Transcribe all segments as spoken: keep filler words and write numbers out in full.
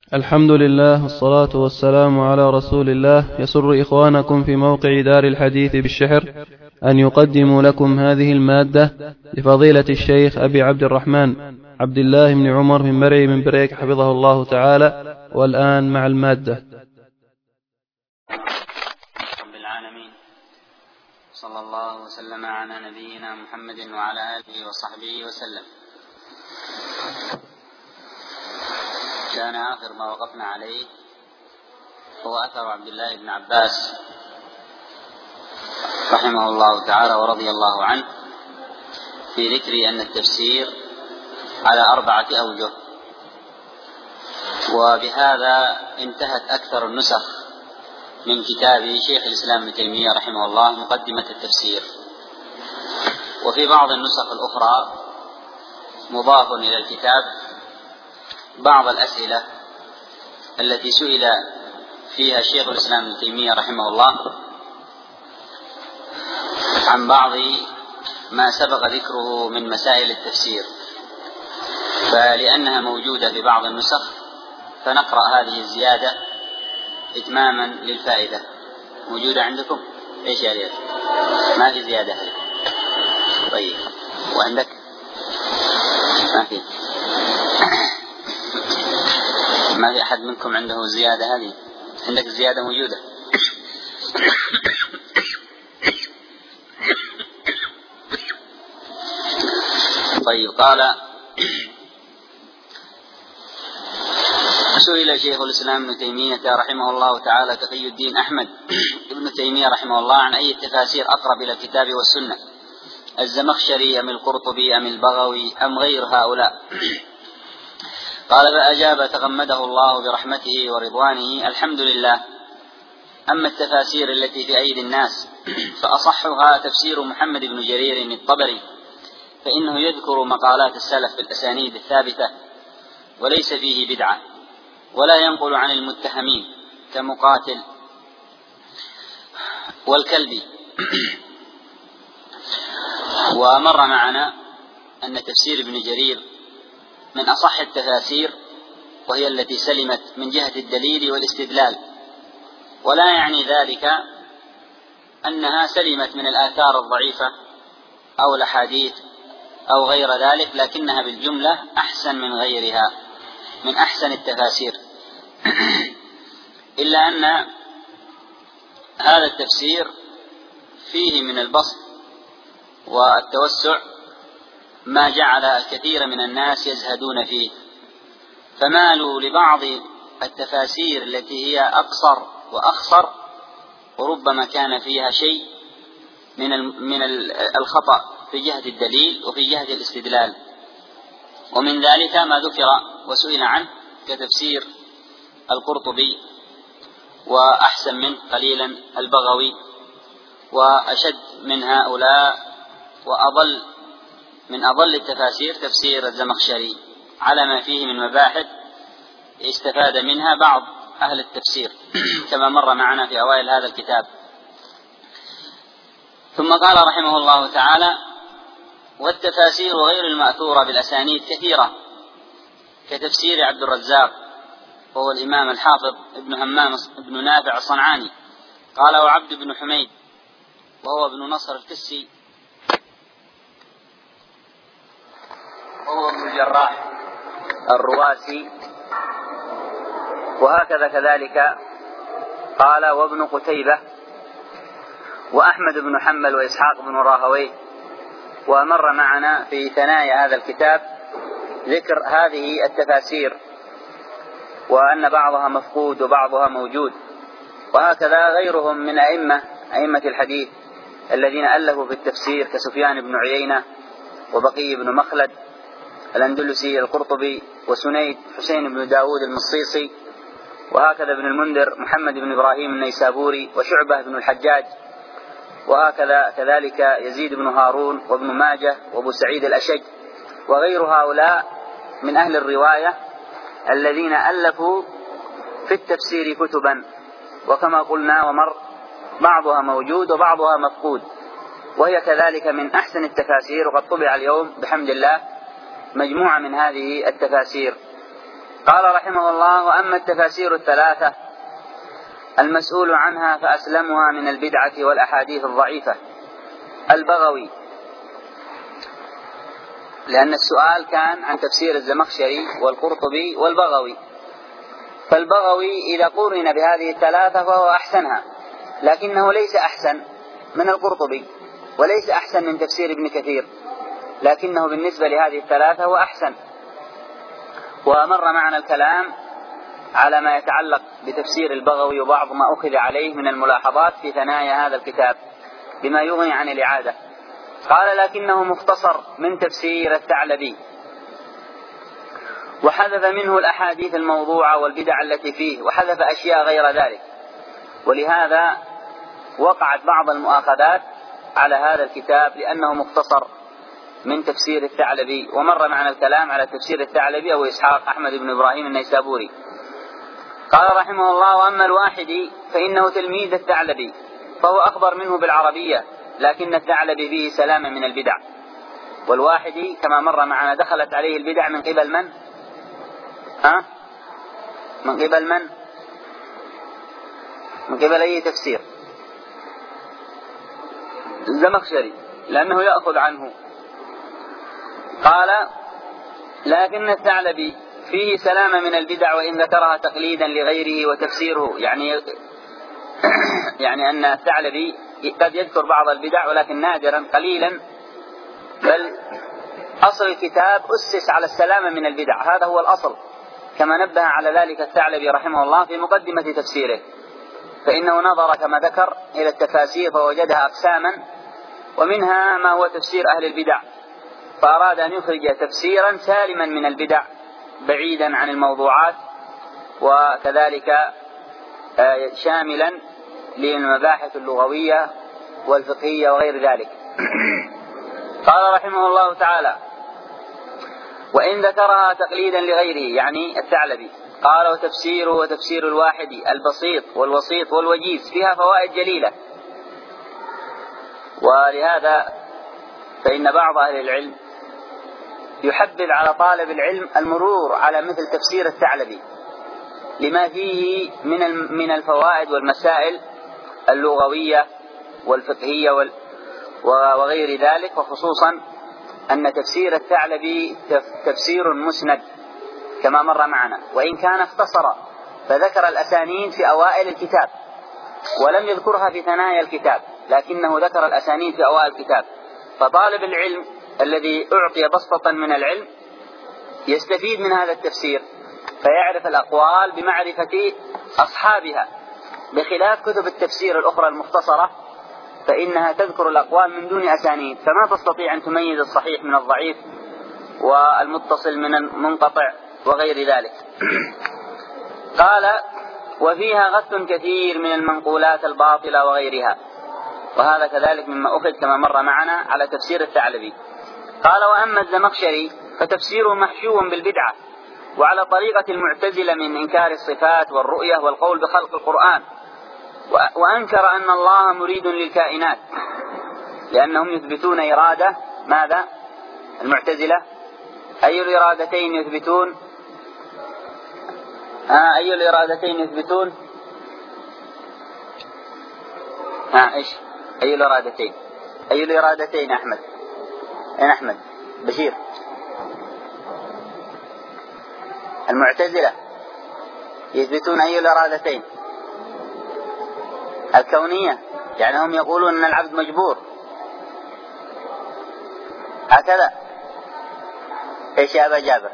الحمد لله والصلاة والسلام على رسول الله. يسر إخوانكم في موقع دار الحديث بالشحر أن يقدموا لكم هذه المادة لفضيلة الشيخ أبي عبد الرحمن عبد الله بن عمر بن مرعي من بريك حفظه الله تعالى. والآن مع المادة. رب العالمين، صلى الله وسلم على نبينا محمد وعلى آله وصحبه وسلم. كان آخر ما وقفنا عليه هو أثر عبد الله بن عباس رحمه الله تعالى ورضي الله عنه في ذكر أن التفسير على أربعة أوجه، وبهذا انتهت أكثر النسخ من كتاب شيخ الإسلام ابن تيمية رحمه الله مقدمة التفسير. وفي بعض النسخ الأخرى مضاف إلى الكتاب بعض الأسئلة التي سئل فيها شيخ الإسلام ابن تيمية رحمه الله عن بعض ما سبق ذكره من مسائل التفسير، فلأنها موجودة في بعض النسخ فنقرأ هذه الزيادة إتماما للفائدة. موجودة عندكم؟ إيش يا ريت؟ ما في زيادة. طيب، وعندك؟ ما في. ما في أحد منكم عنده زيادة هذه؟ عندك زيادة موجودة؟ طيب. قال: سئل شيخ الإسلام ابن تيمية رحمه الله تعالى تقي الدين أحمد ابن تيمية رحمه الله عن أي التفاسير أقرب إلى الكتاب والسنة، الزمخشري أم القرطبي أم البغوي أم غير هؤلاء؟ قال: فأجاب تغمده الله برحمته ورضوانه: الحمد لله. أما التفاسير التي في أيدي الناس فأصحها تفسير محمد بن جرير الطبري، فإنه يذكر مقالات السلف بالأسانيد الثابتة وليس فيه بدعة، ولا ينقل عن المتهمين كمقاتل والكلبي. ومر معنا أن تفسير ابن جرير من أصح التفاسير، وهي التي سلمت من جهة الدليل والاستدلال، ولا يعني ذلك أنها سلمت من الآثار الضعيفة أو الأحاديث أو غير ذلك، لكنها بالجملة أحسن من غيرها، من أحسن التفاسير. إلا أن هذا التفسير فيه من البسط والتوسع ما جعل الكثير من الناس يزهدون فيه، فمالوا لبعض التفاسير التي هي أقصر وأخصر، وربما كان فيها شيء من من الخطأ في جهة الدليل وفي جهة الاستدلال. ومن ذلك ما ذكر وسئل عنه كتفسير القرطبي، وأحسن منه قليلا البغوي، وأشد من هؤلاء وأضل من أضل التفاسير تفسير الزمخشري، على ما فيه من مباحث استفاد منها بعض أهل التفسير كما مر معنا في أوائل هذا الكتاب. ثم قال رحمه الله تعالى: والتفاسير غير المأثورة بالأسانيد كثيرة، كتفسير عبد الرزاق وهو الإمام الحافظ ابن همام ابن نافع الصنعاني. قال: وعبد بن حميد وهو ابن نصر الكسي وهو ابن الجراح الرواسي. وهكذا كذلك قال: وابن قتيبة وأحمد بن حنبل وإسحاق بن راهويه. ومر معنا في ثنايا هذا الكتاب ذكر هذه التفاسير، وأن بعضها مفقود وبعضها موجود. وهكذا غيرهم من أئمة أئمة الحديث الذين ألفوا في التفسير كسفيان بن عيينة وبقي بن مخلد الأندلسي القرطبي، وسنيد حسين بن داود المصيصي، وهكذا ابن المنذر محمد بن إبراهيم النيسابوري، وشعبة بن الحجاج، وهكذا كذلك يزيد بن هارون وابن ماجه وابو سعيد الأشج، وغير هؤلاء من أهل الرواية الذين ألفوا في التفسير كتبا. وكما قلنا ومر بعضها موجود وبعضها مفقود، وهي كذلك من أحسن التفاسير. وقد طبع اليوم بحمد الله مجموعة من هذه التفاسير، قال رحمه الله: وأما التفاسير الثلاثة المسؤول عنها فأسلمها من البدعة والأحاديث الضعيفة البغوي، لأن السؤال كان عن تفسير الزمخشري والقرطبي والبغوي، فالبغوي إذا قرن بهذه الثلاثة فهو أحسنها، لكنه ليس أحسن من القرطبي وليس أحسن من تفسير ابن كثير، لكنه بالنسبة لهذه الثلاثة هو أحسن. ومر معنا الكلام على ما يتعلق بتفسير البغوي وبعض ما أخذ عليه من الملاحظات في ثنايا هذا الكتاب بما يغني عن الإعادة. قال: لكنه مختصر من تفسير الثعلبي، وحذف منه الأحاديث الموضوعة والبدع التي فيه، وحذف أشياء غير ذلك، ولهذا وقعت بعض المؤاخذات على هذا الكتاب لأنه مختصر من تفسير الثعلبي. ومر معنا الكلام على تفسير الثعلبي أو إسحاق أحمد بن إبراهيم النيسابوري. قال رحمه الله: وأما الواحدي فإنه تلميذ الثعلبي، فهو أخبر منه بالعربية، لكن الثعلبي به سلامة من البدع. والواحدي كما مر معنا دخلت عليه البدع من قبل من؟ ها؟ من قبل من؟ من قبل أي تفسير؟ الزمخشري، لأنه يأخذ عنه. قال: لكن الثعلبي فيه سلامة من البدع وإن ذكرها تقليدا لغيره وتفسيره، يعني يعني أن الثعلبي قد يذكر بعض البدع ولكن نادرا قليلا، بل أصل الكتاب أسس على السلامة من البدع، هذا هو الأصل، كما نبه على ذلك الثعلبي رحمه الله في مقدمة تفسيره، فإنه نظر كما ذكر إلى التفاسير فوجدها أقساما، ومنها ما هو تفسير أهل البدع، فأراد أن يخرج تفسيرا سالما من البدع بعيدا عن الموضوعات، وكذلك شاملا للمباحث اللغوية والفقهية وغير ذلك. قال رحمه الله تعالى: وإن ذكرها تقليدا لغيره، يعني الثعلبي. قال: وتفسيره وتفسير الواحدي البسيط والوسيط والوجيز فيها فوائد جليلة. ولهذا فإن بعض أهل العلم يحبذ على طالب العلم المرور على مثل تفسير الثعلبي لما فيه من من الفوائد والمسائل اللغوية والفقهية وغير ذلك، وخصوصا أن تفسير الثعلبي تفسير مسند كما مر معنا، وإن كان اختصر فذكر الأسانيد في أوائل الكتاب ولم يذكرها في ثنايا الكتاب، لكنه ذكر الأسانيد في أوائل الكتاب. فطالب العلم الذي أعطي بسطة من العلم يستفيد من هذا التفسير فيعرف الأقوال بمعرفة أصحابها، بخلاف كتب التفسير الأخرى المختصرة فإنها تذكر الأقوال من دون أسانيد، فما تستطيع أن تميز الصحيح من الضعيف والمتصل من المنقطع وغير ذلك. قال: وفيها غث كثير من المنقولات الباطلة وغيرها، وهذا كذلك مما أخذ كما مر معنا على تفسير الثعلبي. قال: وأما الزمخشري فتفسيره محشو بالبدعة وعلى طريقة المعتزلة من إنكار الصفات والرؤية والقول بخلق القرآن، وأنكر أن الله مريد للكائنات، لأنهم يثبتون إرادة ماذا؟ المعتزلة أي الإرادتين يثبتون؟ آه أي الإرادتين يثبتون؟ آه إيش؟ أي الإرادتين؟ أي الإرادتين أحمد؟ أين أحمد؟ بشير. المعتزلة يثبتون أي الإرادتين؟ الكونية، يعني هم يقولون أن العبد مجبور، هكذا. إيش يا أبا جابر؟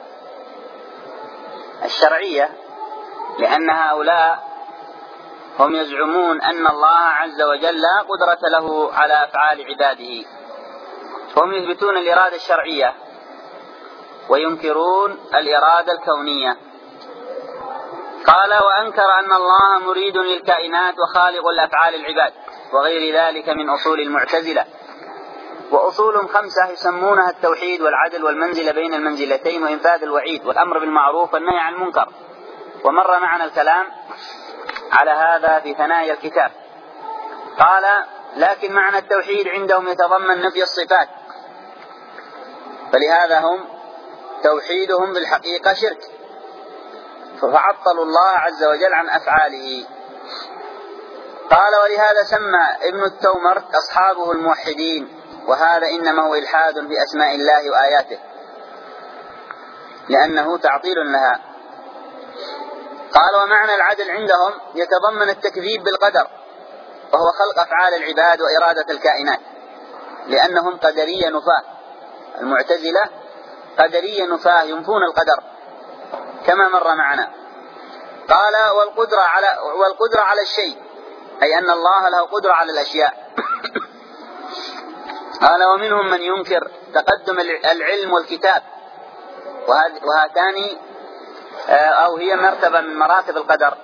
الشرعية، لأن هؤلاء هم يزعمون أن الله عز وجل لا قدرة له على أفعال عباده، فهم يثبتون الإرادة الشرعية وينكرون الإرادة الكونية. قال: وأنكر أن الله مريد للكائنات وخالق الأفعال العباد وغير ذلك من أصول المعتزلة، وأصول خمسة يسمونها التوحيد والعدل والمنزلة بين المنزلتين وإنفاذ الوعيد والأمر بالمعروف والنهي عن المنكر، ومر معنا الكلام على هذا في ثنايا الكتاب. قال: لكن معنى التوحيد عندهم يتضمن نفي الصفات، فلهذا هم توحيدهم بالحقيقة شرك، فعطلوا الله عز وجل عن أفعاله. قال ولهذا سمى ابن التومرت أصحابه الموحدين، وهذا إنما هو إلحاد في أسماء الله وآياته لأنه تعطيل لها. قال ومعنى العدل عندهم يتضمن التكذيب بالقدر، وهو خلق أفعال العباد وإرادة الكائنات، لأنهم قدرية نفاة. المعتزلة قدرية نفاة ينفون القدر كما مر معنا. قال والقدرة على, والقدرة على الشيء، أي أن الله له قدرة على الأشياء. قال ومنهم من ينكر تقدم العلم والكتاب، وهاتان أو هي مرتبة من مراتب القدر،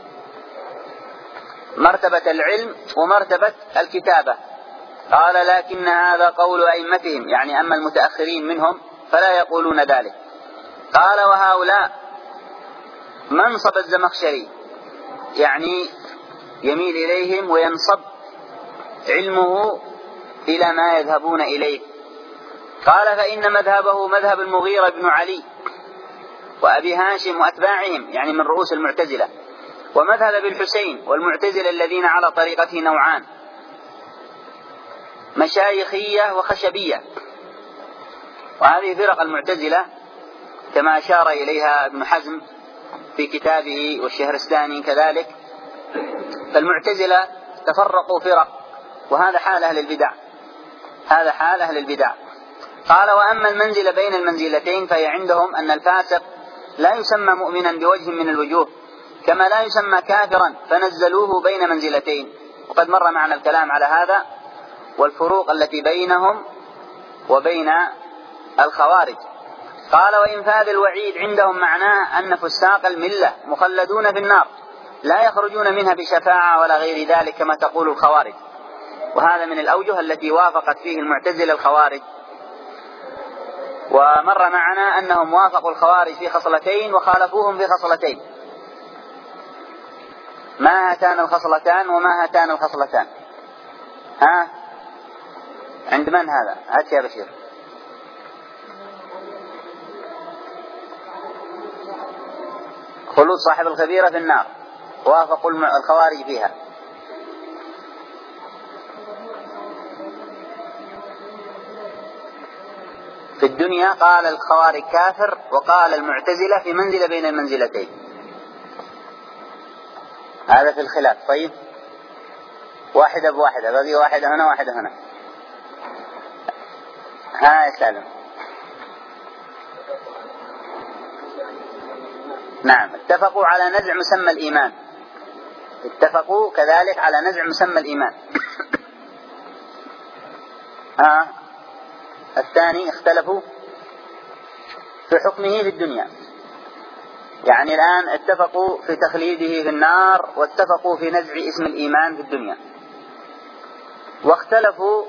مرتبة العلم ومرتبة الكتابة. قال لكن هذا قول أئمتهم، يعني أما المتأخرين منهم فلا يقولون ذلك. قال وهؤلاء منصب الزمخشري، يعني يميل إليهم وينصب علمه إلى ما يذهبون إليه. قال فإن مذهبه مذهب المغيرة بن علي وأبي هاشم وأتباعهم، يعني من رؤوس المعتزلة، ومذهب ابن الحسين والمعتزلة الذين على طريقته نوعان، مشايخية وخشبية. وهذه فرق المعتزلة كما أشار إليها ابن حزم في كتابه والشهرستاني كذلك. فالمعتزلة تفرقوا فرق، وهذا حال أهل البدع، هذا حال أهل البدع. قال وأما المنزلة بين المنزلتين فهي عندهم أن الفاسق لا يسمى مؤمنا بوجه من الوجوه، كما لا يسمى كافرا، فنزلوه بين منزلتين. وقد مر معنا الكلام على هذا والفروق التي بينهم وبين الخوارج. قال وإنفاذ الوعيد عندهم معناه أن فساق الملة مخلدون في النار لا يخرجون منها بشفاعة ولا غير ذلك كما تقول الخوارج. وهذا من الأوجه التي وافقت فيه المعتزلة الخوارج. ومر معنا أنهم وافقوا الخوارج في خصلتين وخالفوهم في خصلتين. ما هاتان الخصلتان وما هاتان الخصلتان؟ ها عند من هذا؟ هات يا بشير. خلود صاحب الخبيرة في النار، وافقوا الخوارج فيها. في الدنيا قال الخوارج كافر، وقال المعتزلة في منزلة بين المنزلتين. هذا في الخلاف. طيب واحدة بواحدة، باقي واحدة هنا واحدة هنا. ها يا سالم. نعم، اتفقوا على نزع مسمى الإيمان، اتفقوا كذلك على نزع مسمى الإيمان. ها الثاني اختلفوا في حكمه في الدنيا، يعني الآن اتفقوا في تخليده في النار، واتفقوا في نزع اسم الإيمان في الدنيا. واختلفوا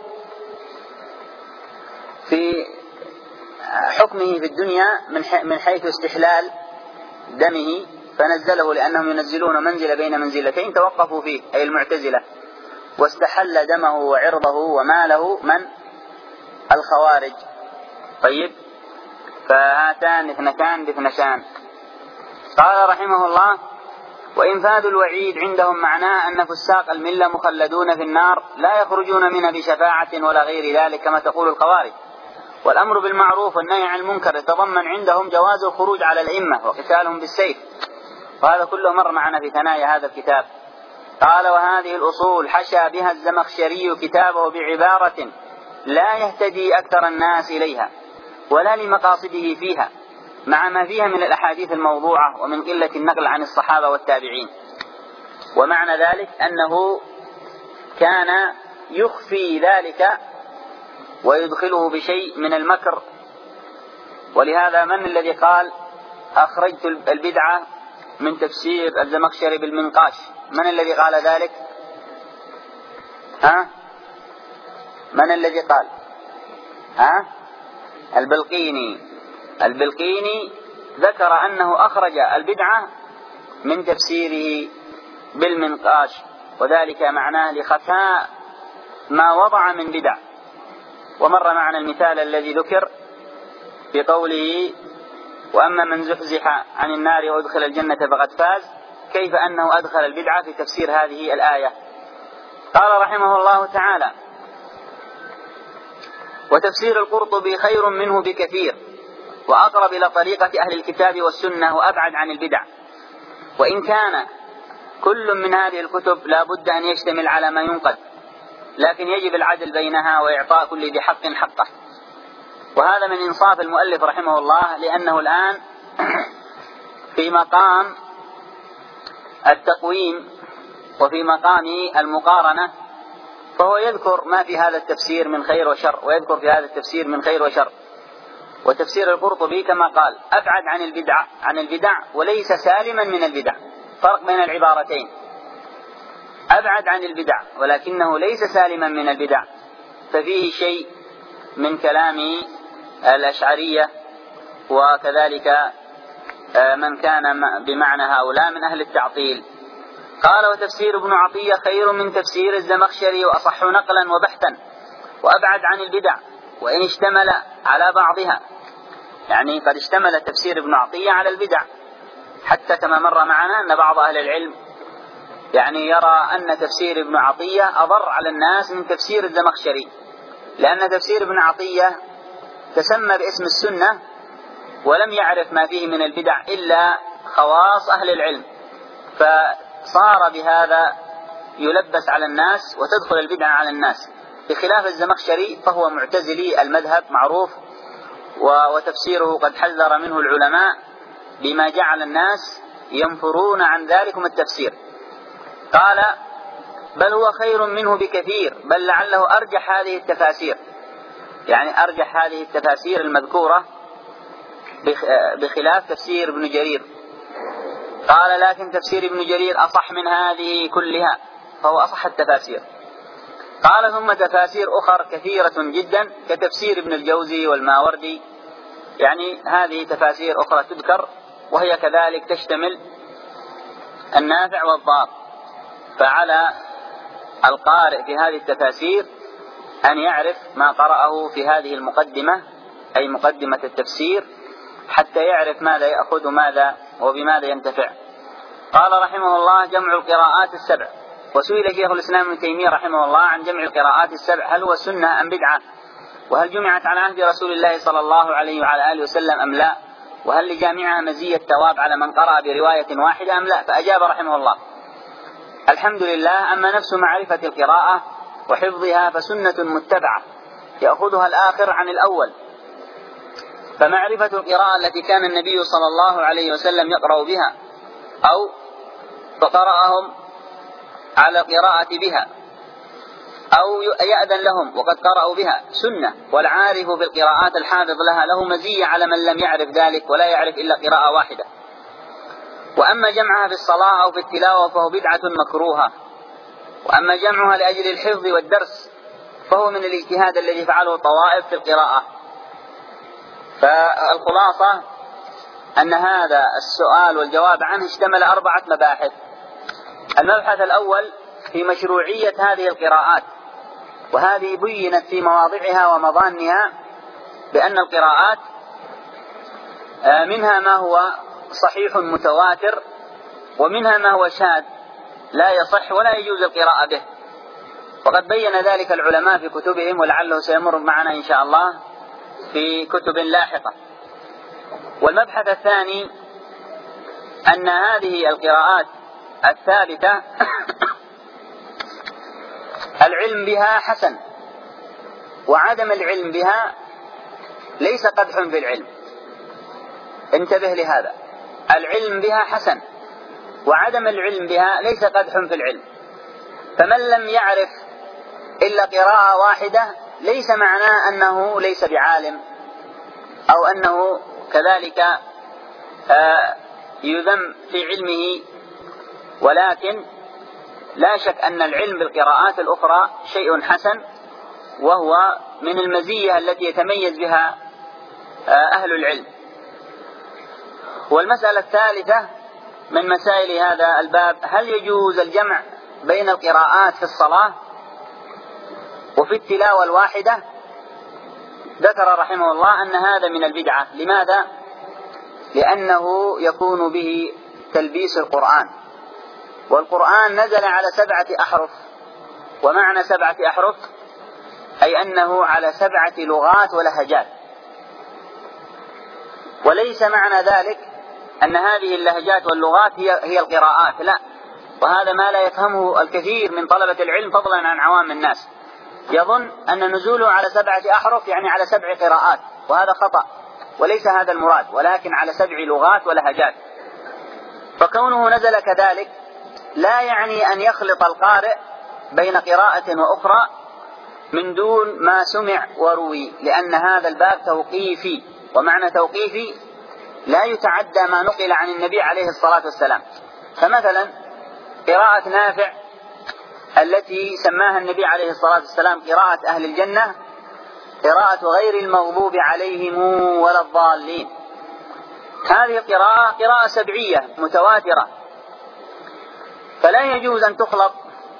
في حكمه في الدنيا من حيث استحلال دمه، فنزله لأنهم ينزلون منزل بين منزلتين توقفوا فيه، أي المعتزلة، واستحل دمه وعرضه وماله من الخوارج. طيب فهاتان اثنتان باثنتان. قال رحمه الله وإنفاذ الوعيد عندهم معناه أن فساق الملة مخلدون في النار لا يخرجون منها بشفاعة ولا غير ذلك كما تقول الخوارج. والأمر بالمعروف والنهي عن المنكر يتضمن عندهم جواز الخروج على الأئمة وقتالهم بالسيف، وهذا كله مر معنا في ثنايا هذا الكتاب. قال وهذه الأصول حشى بها الزمخشري كتابه بعبارة لا يهتدي أكثر الناس إليها ولا لمقاصده فيها، مع ما فيها من الأحاديث الموضوعة ومن قلة النقل عن الصحابة والتابعين. ومعنى ذلك أنه كان يخفي ذلك ويدخله بشيء من المكر. ولهذا من الذي قال أخرجت البدعة من تفسير الزمخشري بالمنقاش؟ من الذي قال ذلك؟ ها؟ من الذي قال؟ ها؟ البلقيني. البلقيني ذكر أنه أخرج البدعة من تفسيره بالمنقاش، وذلك معناه لخفاء ما وضع من بدع. ومر معنا المثال الذي ذكر بقوله وأما من زحزح عن النار وأدخل الجنة فقد فاز، كيف أنه أدخل البدعة في تفسير هذه الآية؟ قال رحمه الله تعالى: وتفسير القرطبي خير منه بكثير، وأقرب إلى طريقة أهل الكتاب والسنة، وأبعد عن البدع. وإن كان كل من هذه الكتب لا بد أن يشتمل على ما ينقد، لكن يجب العدل بينها وإعطاء كل ذي حق حقه. وهذا من إنصاف المؤلف رحمه الله، لأنه الآن في مقام التقويم وفي مقام المقارنة، فهو يذكر ما في هذا التفسير من خير وشر، ويذكر في هذا التفسير من خير وشر. وتفسير القرطبي كما قال أبعد عن البدع عن البدع وليس سالما من البدع. فرق بين العبارتين: أبعد عن البدع ولكنه ليس سالما من البدع، ففيه شيء من كلام الأشعرية وكذلك من كان بمعنى هؤلاء من أهل التعطيل. قال: وتفسير ابن عطية خير من تفسير الزمخشري، وأصح نقلا وبحثا، وأبعد عن البدع، وإن اشتمل على بعضها. يعني قد اشتمل تفسير ابن عطية على البدع، حتى كما مر معنا أن بعض أهل العلم يعني يرى أن تفسير ابن عطية أضر على الناس من تفسير الزمخشري، لأن تفسير ابن عطية تسمى باسم السنة ولم يعرف ما فيه من البدع إلا خواص أهل العلم، فصار بهذا يلبس على الناس وتدخل البدع على الناس، بخلاف الزمخشري فهو معتزلي المذهب معروف، وتفسيره قد حذر منه العلماء بما جعل الناس ينفرون عن ذلكم التفسير. قال: بل هو خير منه بكثير، بل لعله أرجح هذه التفاسير، يعني أرجح هذه التفاسير المذكورة بخلاف تفسير ابن جرير. قال: لكن تفسير ابن جرير أصح من هذه كلها، فهو أصح التفاسير. قال: ثم تفاسير أخر كثيرة جدا كتفسير ابن الجوزي والماوردي، يعني هذه تفاسير أخرى تذكر، وهي كذلك تشتمل النافع والضار. فعلى القارئ في هذه التفاسير أن يعرف ما قرأه في هذه المقدمة، أي مقدمة التفسير، حتى يعرف ماذا يأخذ ماذا وبماذا ينتفع. قال رحمه الله: جمع القراءات السبع. وسئل شيخ الإسلام ابن تيمية رحمه الله عن جمع القراءات السبع، هل هو سنة أم بدعة؟ وهل جمعت على عهد رسول الله صلى الله عليه وعلى آله وسلم أم لا؟ وهل لجامعها مزية ثواب على من قرأ برواية واحدة أم لا؟ فأجاب رحمه الله: الحمد لله، أما نفس معرفة القراءة وحفظها فسنة متبعة يأخذها الآخر عن الأول. فمعرفة القراءة التي كان النبي صلى الله عليه وسلم يقرأ بها أو فقرأهم على قراءة بها أو يأذن لهم وقد قرأوا بها سنة، والعارف بالقراءات الحافظ لها له مزية على من لم يعرف ذلك ولا يعرف إلا قراءة واحدة. وأما جمعها في الصلاة أو في التلاوة فهو بدعة مكروهة. وأما جمعها لأجل الحفظ والدرس فهو من الاجتهاد الذي فعله طوائف في القراءة. فالخلاصة أن هذا السؤال والجواب عنه اشتمل أربعة مباحث. المبحث الأول في مشروعية هذه القراءات، وهذه بينت في مواضعها ومظانها بأن القراءات منها ما هو صحيح متواتر، ومنها ما هو شاذ لا يصح ولا يجوز القراءة به، وقد بين ذلك العلماء في كتبهم، ولعله سيمر معنا إن شاء الله في كتب لاحقة. والمبحث الثاني أن هذه القراءات الثابتة العلم بها حسن، وعدم العلم بها ليس قدح في العلم. انتبه لهذا، العلم بها حسن، وعدم العلم بها ليس قدح في العلم. فمن لم يعرف إلا قراءة واحدة ليس معناه أنه ليس بعالم أو أنه كذلك يذم في علمه، ولكن لا شك أن العلم بالقراءات الأخرى شيء حسن، وهو من المزية التي يتميز بها أهل العلم. والمسألة الثالثة من مسائل هذا الباب: هل يجوز الجمع بين القراءات في الصلاة وفي التلاوة الواحدة؟ ذكر رحمه الله أن هذا من البدعة. لماذا؟ لأنه يكون به تلبيس القرآن، والقرآن نزل على سبعة أحرف. ومعنى سبعة أحرف أي أنه على سبعة لغات ولهجات، وليس معنى ذلك أن هذه اللهجات واللغات هي, هي القراءات، لا، وهذا ما لا يفهمه الكثير من طلبة العلم فضلا عن عوام الناس، يظن أن نزوله على سبعة أحرف يعني على سبع قراءات، وهذا خطأ، وليس هذا المراد، ولكن على سبع لغات ولهجات. فكونه نزل كذلك لا يعني أن يخلط القارئ بين قراءة وأخرى من دون ما سمع وروي، لأن هذا الباب توقيفي، ومعنى توقيفي لا يتعدى ما نقل عن النبي عليه الصلاة والسلام. فمثلا قراءة نافع التي سماها النبي عليه الصلاة والسلام قراءة أهل الجنة، قراءة غير المغضوب عليهم ولا الضالين، هذه القراءة قراءة سبعية متواترة، فلا يجوز أن تخلط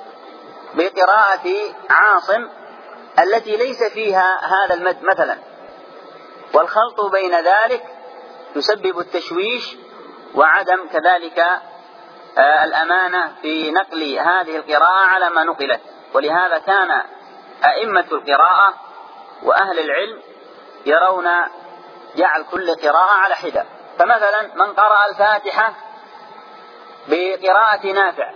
بقراءة عاصم التي ليس فيها هذا المد مثلا، والخلط بين ذلك يسبب التشويش وعدم كذلك آه الأمانة في نقل هذه القراءة على ما نقلت. ولهذا كان أئمة القراءة وأهل العلم يرون جعل كل قراءة على حدة. فمثلا من قرأ الفاتحة بقراءة نافع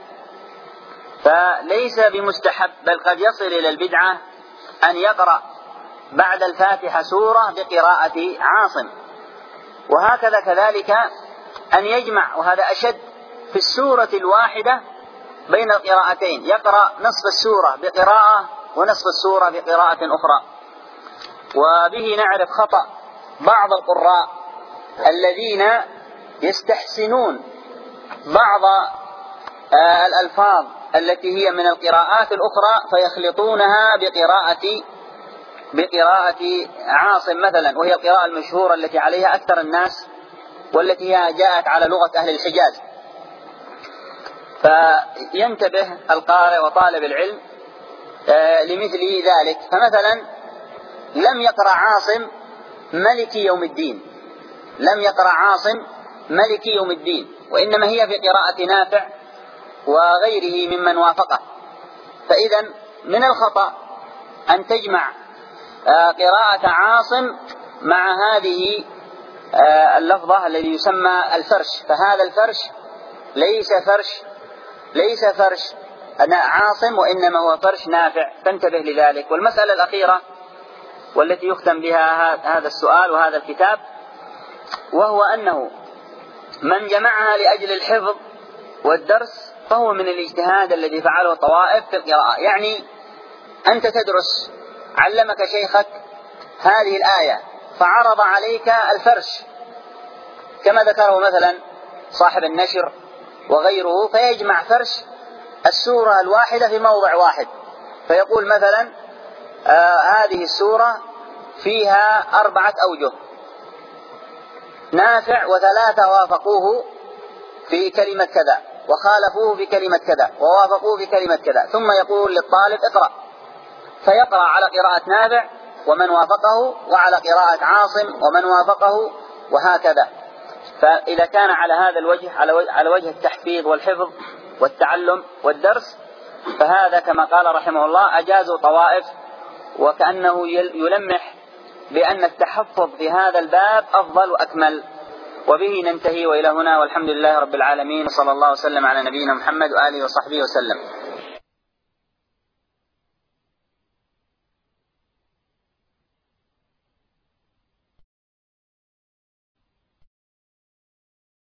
فليس بمستحب، بل قد يصل إلى البدعة أن يقرأ بعد الفاتحة سورة بقراءة عاصم. وهكذا كذلك أن يجمع، وهذا أشد، في السورة الواحدة بين القراءتين، يقرأ نصف السورة بقراءة ونصف السورة بقراءة أخرى. وبه نعرف خطأ بعض القراء الذين يستحسنون بعض الألفاظ التي هي من القراءات الأخرى فيخلطونها بقراءة بقراءة عاصم مثلا، وهي القراءة المشهورة التي عليها أكثر الناس والتي هي جاءت على لغة أهل الحجاز. فينتبه القارئ وطالب العلم لمثل ذلك. فمثلا لم يقرأ عاصم ملك يوم الدين، لم يقرأ عاصم ملك يوم الدين، وإنما هي في قراءة نافع وغيره ممن وافقه. فإذا من الخطأ أن تجمع قراءة عاصم مع هذه اللفظة الذي يسمى الفرش، فهذا الفرش ليس فرش ليس فرش عاصم، وإنما هو فرش نافع، فانتبه لذلك. والمسألة الأخيرة والتي يختم بها هذا السؤال وهذا الكتاب، وهو أنه من جمعها لأجل الحفظ والدرس فهو من الاجتهاد الذي فعله طوائف في القراءة. يعني أنت تدرس، علمك شيخك هذه الآية فعرض عليك الفرش كما ذكره مثلا صاحب النشر وغيره، فيجمع فرش السورة الواحدة في موضع واحد، فيقول مثلا آه هذه السورة فيها أربعة أوجه، نافع وثلاثة وافقوه في كلمة كذا وخالفوه في كلمة كذا ووافقوه في كلمة كذا، ثم يقول للطالب اقرأ، فيقرأ على قراءة نافع ومن وافقه وعلى قراءة عاصم ومن وافقه وهكذا. فإذا كان على هذا الوجه على وجه التحفيظ والحفظ والتعلم والدرس، فهذا كما قال رحمه الله أجازوا طوائف، وكأنه يلمح بأن التحفظ في هذا الباب أفضل وأكمل. وبه ننتهي وإلى هنا، والحمد لله رب العالمين، صلى الله وسلم على نبينا محمد وآله وصحبه وسلم.